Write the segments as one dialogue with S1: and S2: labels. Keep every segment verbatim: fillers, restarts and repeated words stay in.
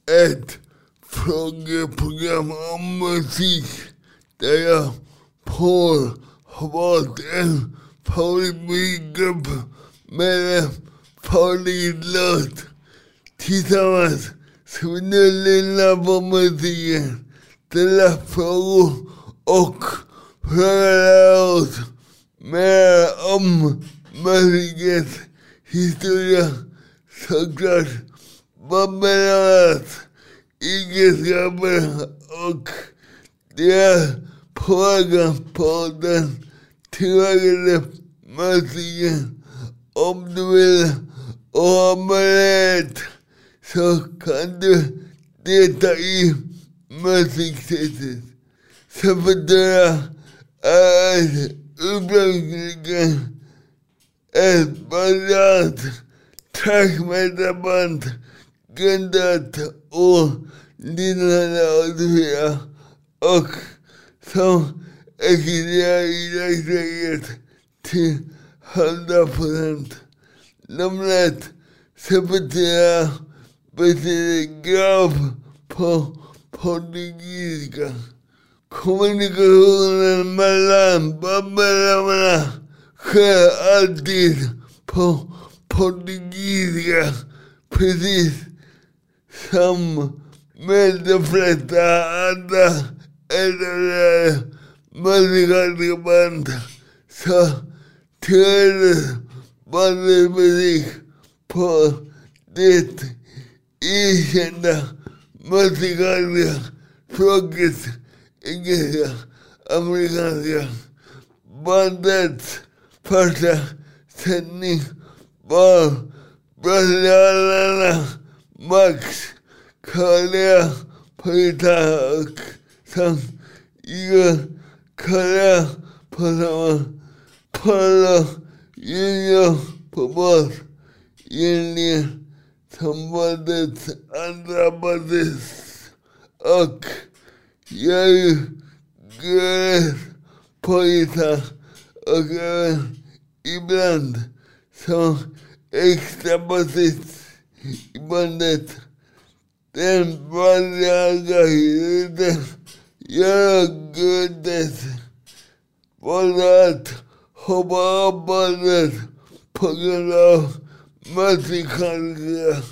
S1: ett frågeprogram om musik där jag får ha valt en favoritgrupp med en favoritlåt. Tillsammans ska vi nu lyssna på musiken, ställa frågor och höra oss mer om musikens historia. Såklart vad berörs, egenskaper och deras påverkan på den tillverkade musiken. Om du vill och har möjlighet så kan du delta i musiktestet. Sepultura är ursprungligen ett baserat trackmetalband grundat år nittonhundraåttiofyra och som existerar i dagsläget till hundra procent. Namnet Sepultura betyder grav på portugisiska. Kommunikationen mellan bandmedlemmarna sker alltid på portugisiska, precis som med de flesta andra äldre musikaliska band. Så tillhördes bandets musik på det erkända musikaliska språket engelska, amerikanska. Bandets första sändning var brasilianerna Max Cavalera på gitarr och samt Igor Cavalera på samma, Paulo Junior på bas, egentligen som bandets andra basist, och Jerry Gurres på gitarr och även ibland som extra basist i bandet. Den brasilianska gitarristen Jerry Gurres valde att hoppa av bandet på grund av musikaliska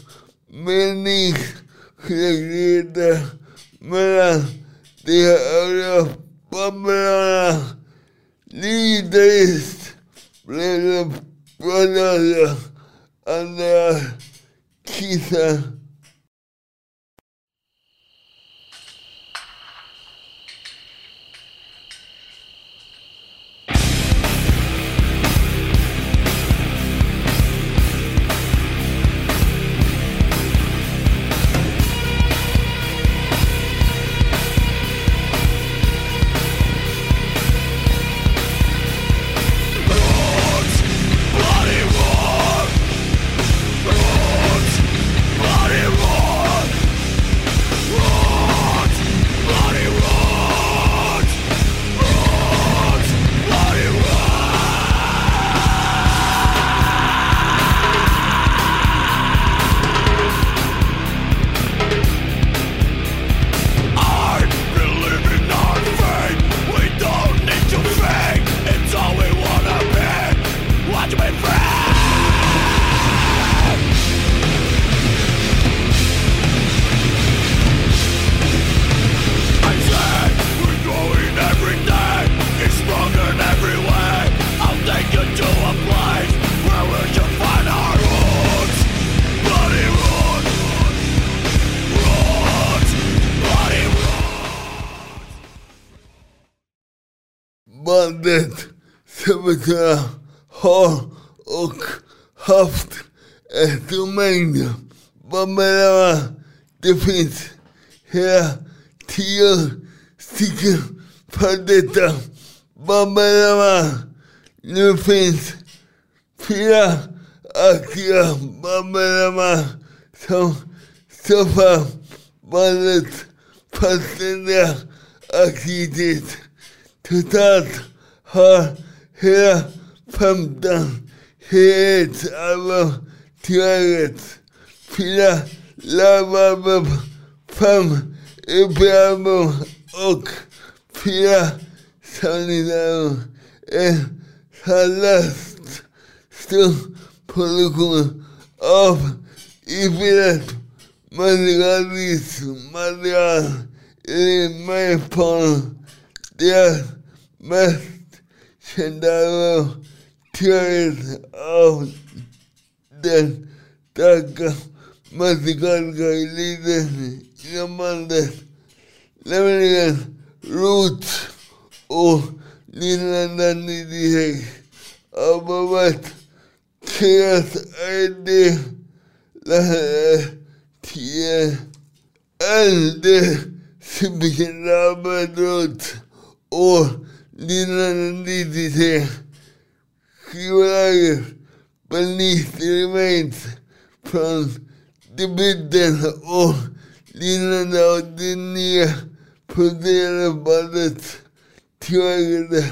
S1: meningsskiljaktigheter mellan de övriga bandmedlemmarna. Gitarrist blev det bröderna Andreas Kisser. Bandet Sepultura har och haft ett mängd bandmedlemmar. Det finns hela tio stycken för detta bandmedlemmar. Nu finns fyra aktiva bandmedlemmar som stoppar bandets fullständiga aktivitet. Totalt har hela femton helhetsalbum tillverkats, fyra livealbum fem empleados och fyra sanitarier. En halvlast stor produktion av ifilet material är med på deras mest kända teorier av den starka musikaliska eliten inom landet, nämligen Roots och nittonhundranittiosex har varit deras idé till äldre superkända Roots år nittonhundranittiotre. Skivbolaget Beneath Remains från debuten år nittonhundraåttionio producerade bandet tillverkade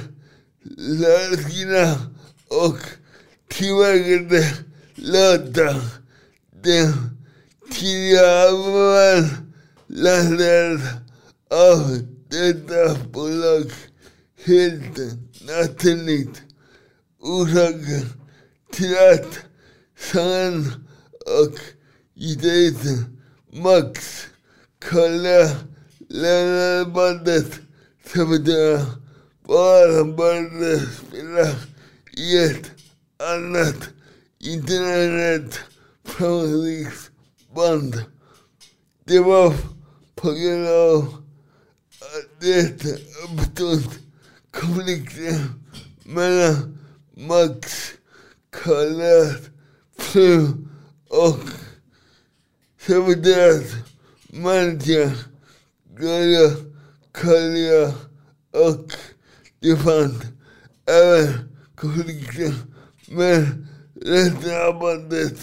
S1: låtarna och tillverkade låtar. Den tidigare albumen lanserades av detta bolag helt naturligt. Orsaken till att sångaren och gitarristen Max Cavalera lämnade bandet Sepultura var att han började spela i ett annat internationellt framgångsrikt band. Det var på grund av att det uppstod konflikter mellan Max Cavaleras fru och Sepulturas manager Gloria Cavalera, och det fanns även konflikter med resten av bandet.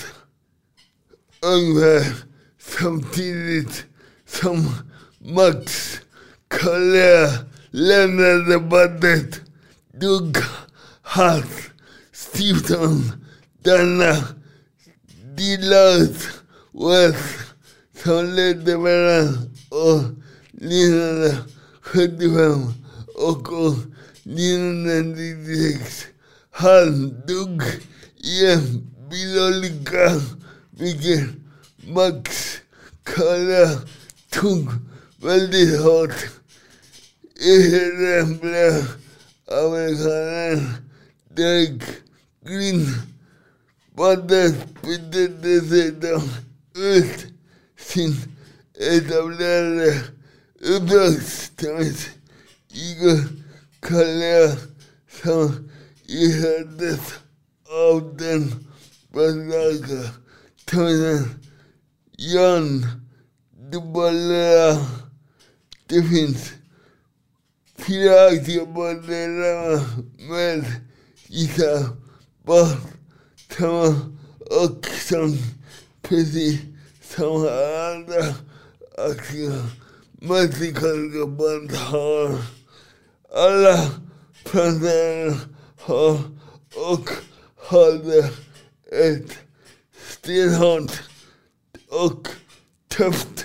S1: Ungefär samtidigt som Max Cavalera lämnade bandet dog hans Stephen denna Deloitte West som ledde mellan år nittonhundrasjuttiofem och år nittonhundranittiosex. Han dog i en bilolycka, vilket Max Cavalera tog väldigt hårt. Ersättaren blev amerikanen Derek Green. Bandet bytte sedan ut sin etablerade uppdragstrummis Igor Cavalera som ersattes av den blandade trummisen John Duballera. Det finns fyra aktiva medlemmar med gitarr, bas, trummor och sång, precis som andra aktiva musikaliska band har. Alla framträdanden har och hade ett stenhårt och tufft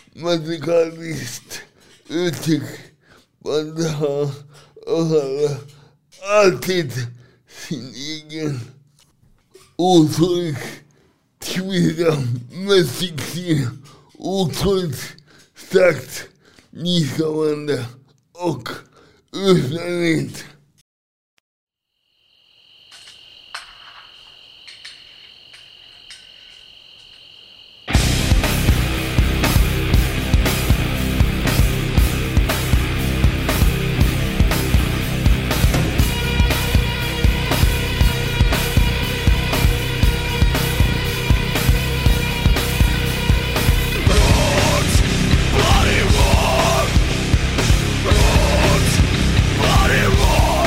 S1: musikaliskt uttryck. Bandet har och har alltid sin egen otroligt tviga musikstil, otroligt starkt nyskapande och ursprungligt.
S2: Body rock, body rock.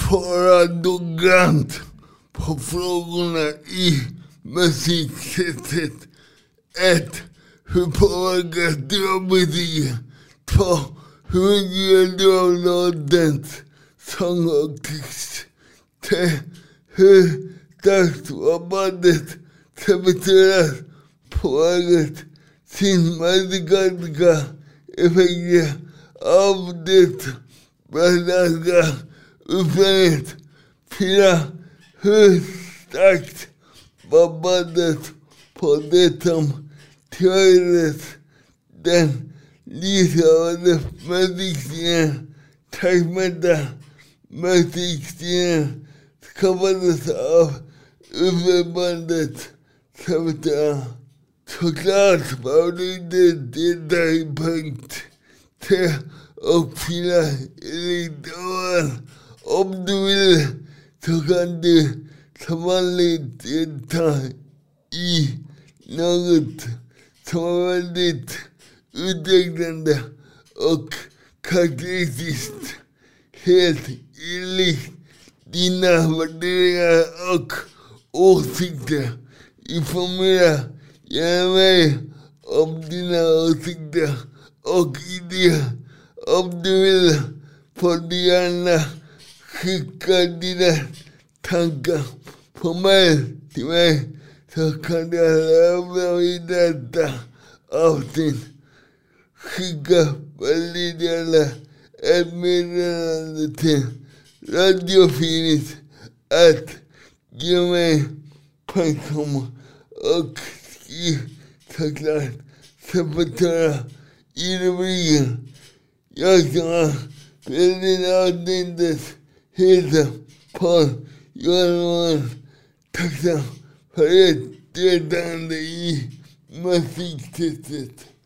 S1: svara noggrant på frågorna i musiksättet. ett. Hur påverkas dramatik? två. Hur ger du av låtens sång och text? tre. Hur starkt var bandet saboteras påverkat sin musikaliska effekter av det blandade upplägget? fyra. Hur starkt var bandet på det som teoretiskt den livsavade musikscenen? Tackmata musikscenen skapades av uppbandet Sabotera. Såklart var det inte detta i punkt tre och fyra enligt åren. Om du vill så kan du som vanligt delta i något som är väldigt utvecklande och karaktäristiskt, helt enligt dina värderingar och åsikter. Informera gärna mig om dina åsikter och idéer. Om du vill får du gärna skicka dina tankar på mig till mig, så kan jag lämna i detta avsnitt. Skicka väldigt gärna ett meddelande till radiophoenix at gmail punkt com och skriv såklart Sabotera i rubriken. Jag ska väldigt avsnittet heta Paul Johansson. Tacksam för ert deltagande i musiktestet.